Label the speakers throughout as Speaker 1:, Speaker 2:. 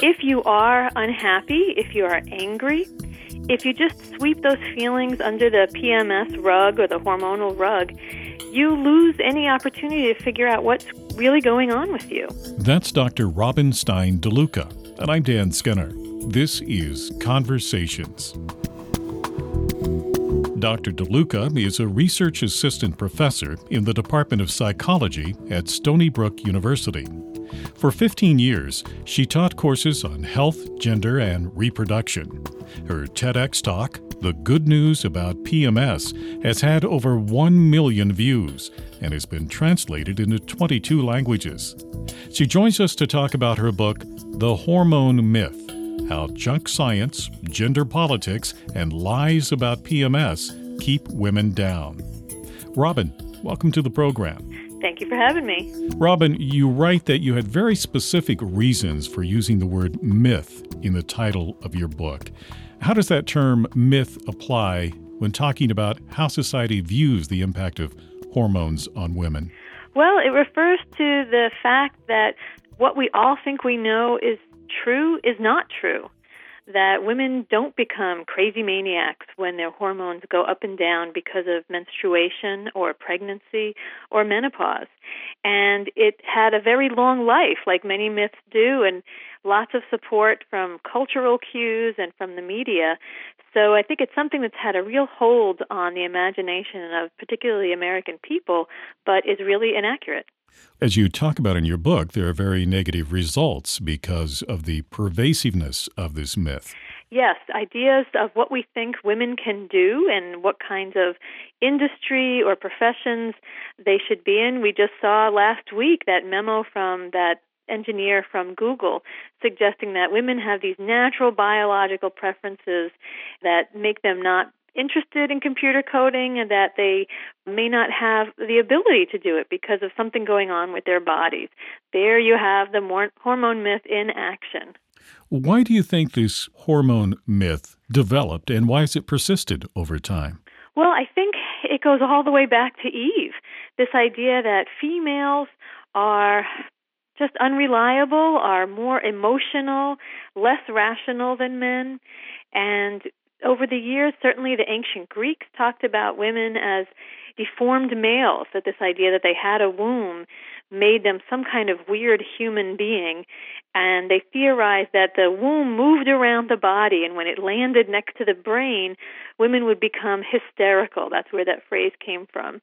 Speaker 1: If you are unhappy, if you are angry, if you just sweep those feelings under the PMS rug or the hormonal rug, you lose any opportunity to figure out what's really going on with you.
Speaker 2: That's Dr. Robin Stein DeLuca, and I'm Dan Skinner. This is Conversations. Dr. DeLuca is a research assistant professor in the Department of Psychology at Stony Brook University. For 15 years, she taught courses on health, gender, and reproduction. Her TEDx talk, The Good News About PMS, has had over 1 million views and has been translated into 22 languages. She joins us to talk about her book, The Hormone Myth: How Junk Science, Gender Politics, and Lies About PMS Keep Women Down. Robin, welcome to the program.
Speaker 1: Thank you for having me.
Speaker 2: Robin, you write that you had very specific reasons for using the word myth in the title of your book. How does that term myth apply when talking about how society views the impact of hormones on women?
Speaker 1: Well, it refers to the fact that what we all think we know is true is not true. That women don't become crazy maniacs when their hormones go up and down because of menstruation or pregnancy or menopause. And it had a very long life, like many myths do, and lots of support from cultural cues and from the media. So I think it's something that's had a real hold on the imagination of particularly American people, but is really inaccurate.
Speaker 2: As you talk about in your book, there are very negative results because of the pervasiveness of this myth.
Speaker 1: Yes, ideas of what we think women can do and what kinds of industry or professions they should be in. We just saw last week that memo from that engineer from Google suggesting that women have these natural biological preferences that make them not interested in computer coding and that they may not have the ability to do it because of something going on with their bodies. There you have the hormone myth in action.
Speaker 2: Why do you think this hormone myth developed, and why has it persisted over time?
Speaker 1: Well, I think it goes all the way back to Eve. This idea that females are just unreliable, are more emotional, less rational than men, and over the years, certainly the ancient Greeks talked about women as deformed males, that this idea that they had a womb made them some kind of weird human being, and they theorized that the womb moved around the body, and when it landed next to the brain, women would become hysterical. That's where that phrase came from.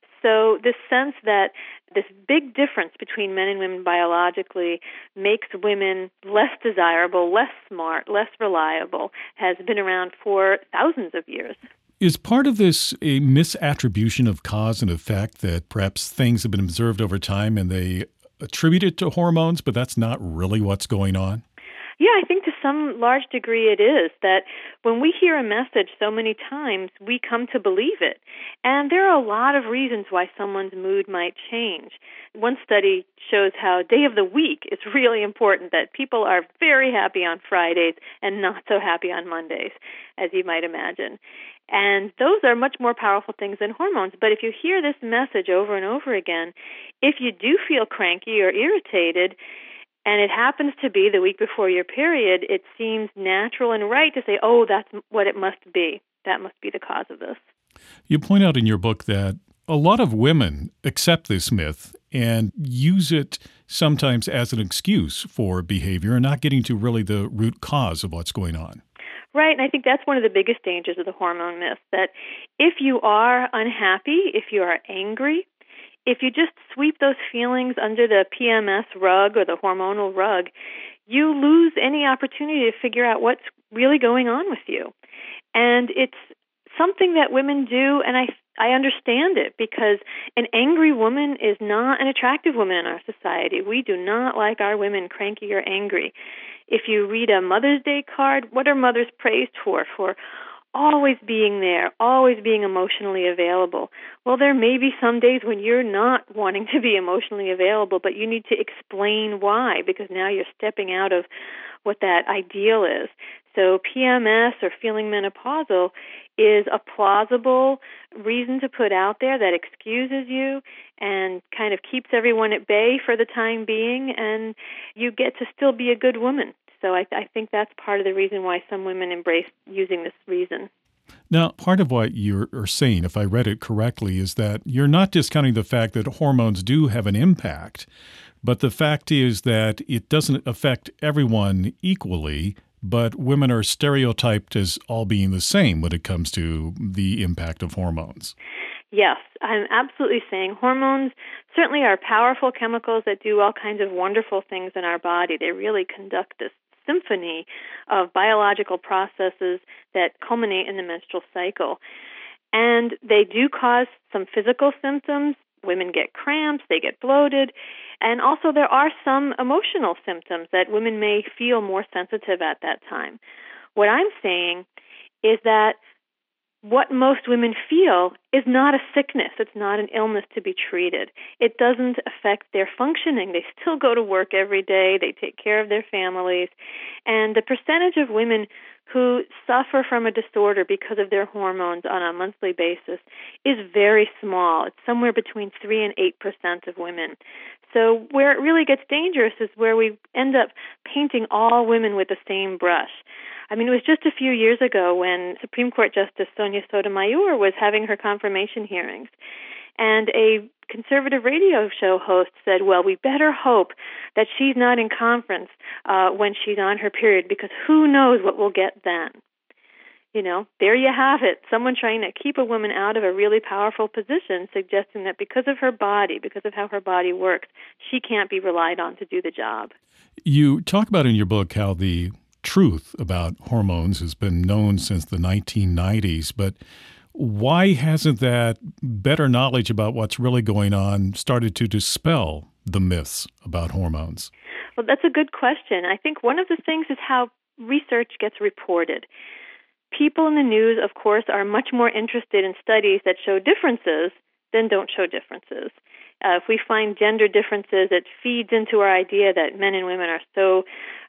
Speaker 1: So this sense that this big difference between men and women biologically makes women less desirable, less smart, less reliable has been around for thousands of years.
Speaker 2: Is part of this a misattribution of cause and effect, that perhaps things have been observed over time and they attribute it to hormones, but that's not really what's going on?
Speaker 1: Yeah, I think to some large degree it is, that when we hear a message so many times, we come to believe it. And there are a lot of reasons why someone's mood might change. One study shows how day of the week is really important, that people are very happy on Fridays and not so happy on Mondays, as you might imagine. And those are much more powerful things than hormones. But if you hear this message over and over again, if you do feel cranky or irritated, and it happens to be the week before your period, it seems natural and right to say, oh, that's what it must be. That must be the cause of this.
Speaker 2: You point out in your book that a lot of women accept this myth and use it sometimes as an excuse for behavior and not getting to really the root cause of what's going on.
Speaker 1: Right, and I think that's one of the biggest dangers of the hormone myth, that if you are unhappy, if you are angry, if you just sweep those feelings under the PMS rug or the hormonal rug, you lose any opportunity to figure out what's really going on with you. And it's something that women do, and I understand it, because an angry woman is not an attractive woman in our society. We do not like our women cranky or angry. If you read a Mother's Day card, what are mothers praised for? For always being there, always being emotionally available. Well, there may be some days when you're not wanting to be emotionally available, but you need to explain why, because now you're stepping out of what that ideal is. So PMS, or feeling menopausal, is a plausible reason to put out there that excuses you and kind of keeps everyone at bay for the time being, and you get to still be a good woman, So I think that's part of the reason why some women embrace using this reason.
Speaker 2: Now, part of what you're saying, if I read it correctly, is that you're not discounting the fact that hormones do have an impact, but the fact is that it doesn't affect everyone equally, but women are stereotyped as all being the same when it comes to the impact of hormones.
Speaker 1: Yes, I'm absolutely saying hormones certainly are powerful chemicals that do all kinds of wonderful things in our body. They really conduct this symphony of biological processes that culminate in the menstrual cycle. And they do cause some physical symptoms. Women get cramps, they get bloated, and also there are some emotional symptoms that women may feel more sensitive at that time. What I'm saying is that what most women feel is not a sickness. It's not an illness to be treated. It doesn't affect their functioning. They still go to work every day. They take care of their families. And the percentage of women who suffer from a disorder because of their hormones on a monthly basis is very small. It's somewhere between 3 and 8% of women. So where it really gets dangerous is where we end up painting all women with the same brush. I mean, it was just a few years ago when Supreme Court Justice Sonia Sotomayor was having her confirmation hearings, and a conservative radio show host said, well, we better hope that she's not in conference when she's on her period, because who knows what we'll get then. You know, there you have it. Someone trying to keep a woman out of a really powerful position, suggesting that because of her body, because of how her body works, she can't be relied on to do the job.
Speaker 2: You talk about in your book how the truth about hormones has been known since the 1990s, but why hasn't that better knowledge about what's really going on started to dispel the myths about hormones?
Speaker 1: Well, that's a good question. I think one of the things is how research gets reported. People in the news, of course, are much more interested in studies that show differences than don't show differences. If we find gender differences, it feeds into our idea that men and women are so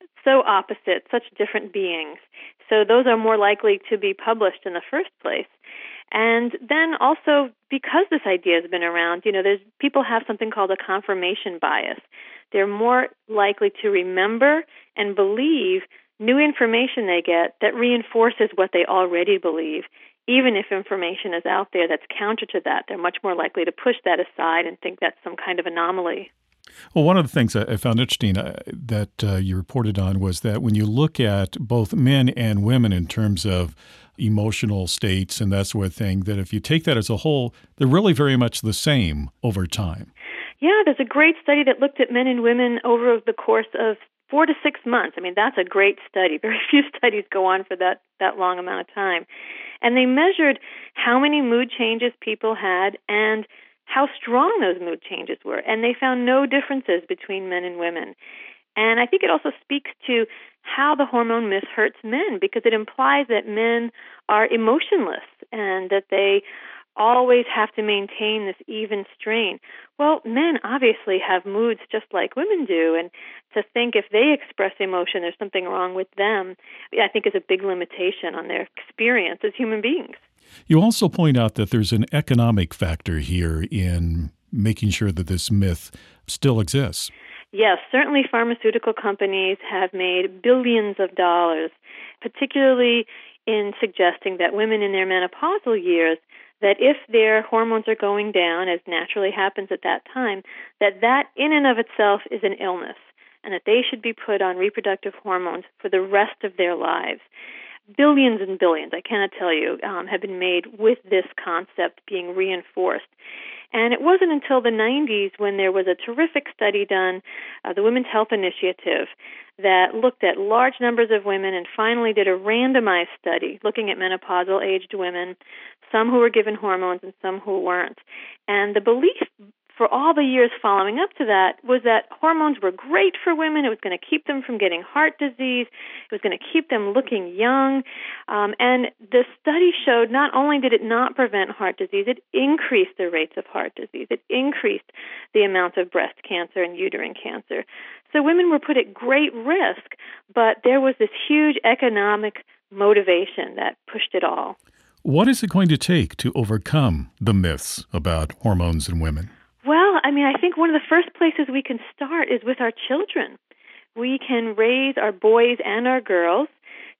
Speaker 1: opposite, such different beings. So those are more likely to be published in the first place. And then also, because this idea has been around, people have something called a confirmation bias. They're more likely to remember and believe new information they get that reinforces what they already believe. Even if information is out there that's counter to that, they're much more likely to push that aside and think that's some kind of anomaly.
Speaker 2: Well, one of the things I found interesting that you reported on was that when you look at both men and women in terms of emotional states and that sort of thing, that if you take that as a whole, they're really very much the same over time.
Speaker 1: Yeah, there's a great study that looked at men and women over the course of 4 to 6 months. I mean, that's a great study. Very few studies go on for that long amount of time. And they measured how many mood changes people had and how strong those mood changes were. And they found no differences between men and women. And I think it also speaks to how the hormone myth hurts men, because it implies that men are emotionless and that they always have to maintain this even strain. Well, men obviously have moods just like women do, and to think if they express emotion, there's something wrong with them, I think is a big limitation on their experience as human beings.
Speaker 2: You also point out that there's an economic factor here in making sure that this myth still exists.
Speaker 1: Yes, certainly pharmaceutical companies have made billions of dollars, particularly in suggesting that women in their menopausal years, that if their hormones are going down, as naturally happens at that time, that in and of itself is an illness, and that they should be put on reproductive hormones for the rest of their lives. Billions and billions, I cannot tell you, have been made with this concept being reinforced. And it wasn't until the 90s when there was a terrific study done, the Women's Health Initiative, that looked at large numbers of women and finally did a randomized study looking at menopausal-aged women, some who were given hormones and some who weren't. And the belief for all the years following up to that was that hormones were great for women. It was going to keep them from getting heart disease. It was going to keep them looking young. And the study showed not only did it not prevent heart disease, it increased the rates of heart disease. It increased the amount of breast cancer and uterine cancer. So women were put at great risk, but there was this huge economic motivation that pushed it all.
Speaker 2: What is it going to take to overcome the myths about hormones in women?
Speaker 1: Well, I mean, I think one of the first places we can start is with our children. we can raise our boys and our girls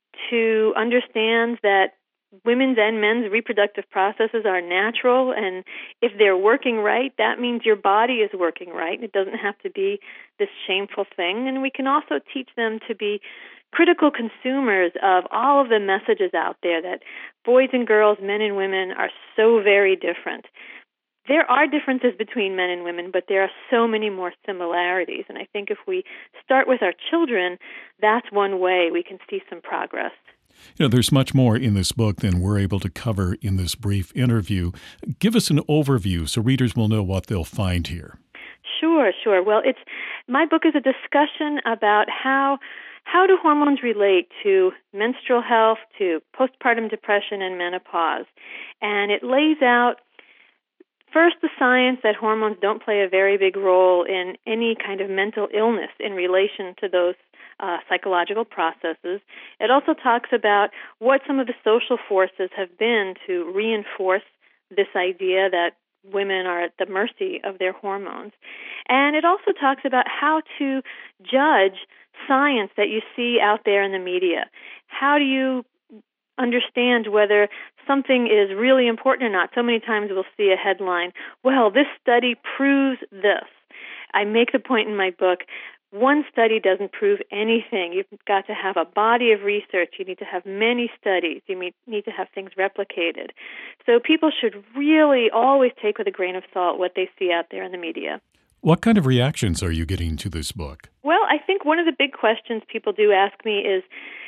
Speaker 1: to understand that women's and men's reproductive processes are natural, and if they're working right, that means your body is working right. It doesn't have to be this shameful thing. And we can also teach them to be critical consumers of all of the messages out there that boys and girls, men and women are so very different. There are differences between men and women, but there are so many more similarities. And I think if we start with our children, that's one way we can see some progress.
Speaker 2: There's much more in this book than we're able to cover in this brief interview. Give us an overview so readers will know what they'll find here.
Speaker 1: Sure. Well, my book is a discussion about how do hormones relate to menstrual health, to postpartum depression, and menopause. And it lays out first the science that hormones don't play a very big role in any kind of mental illness in relation to those psychological processes. It also talks about what some of the social forces have been to reinforce this idea that women are at the mercy of their hormones. And it also talks about how to judge science that you see out there in the media. How do you understand whether something is really important or not? So many times we'll see a headline, well, this study proves this. I make the point in my book, one study doesn't prove anything. You've got to have a body of research. You need to have many studies. You need to have things replicated. So people should really always take with a grain of salt what they see out there in the media.
Speaker 2: What kind of reactions are you getting to this book?
Speaker 1: Well, I think one of the big questions people do ask me is,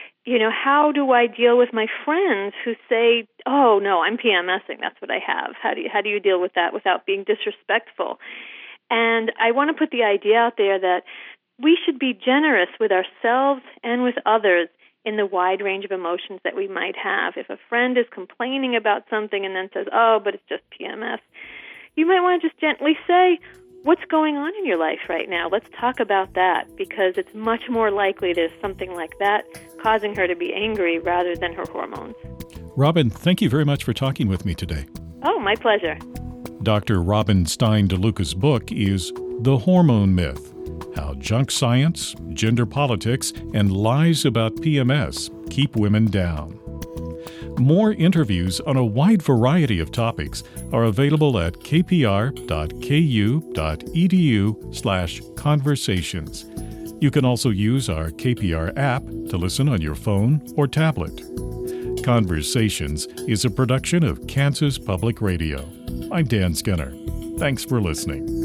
Speaker 1: how do I deal with my friends who say, oh, no, I'm PMSing, that's what I have. How do you deal with that without being disrespectful? And I want to put the idea out there that we should be generous with ourselves and with others in the wide range of emotions that we might have. If a friend is complaining about something and then says, oh, but it's just PMS, you might want to just gently say, what's going on in your life right now? Let's talk about that, because it's much more likely there's something like that causing her to be angry rather than her hormones.
Speaker 2: Robin, thank you very much for talking with me today.
Speaker 1: Oh, my pleasure.
Speaker 2: Dr. Robin Stein DeLuca's book is The Hormone Myth: How Junk Science, Gender Politics, and Lies About PMS Keep Women Down. More interviews on a wide variety of topics are available at kpr.ku.edu/conversations. You can also use our KPR app to listen on your phone or tablet. Conversations is a production of Kansas Public Radio. I'm Dan Skinner. Thanks for listening.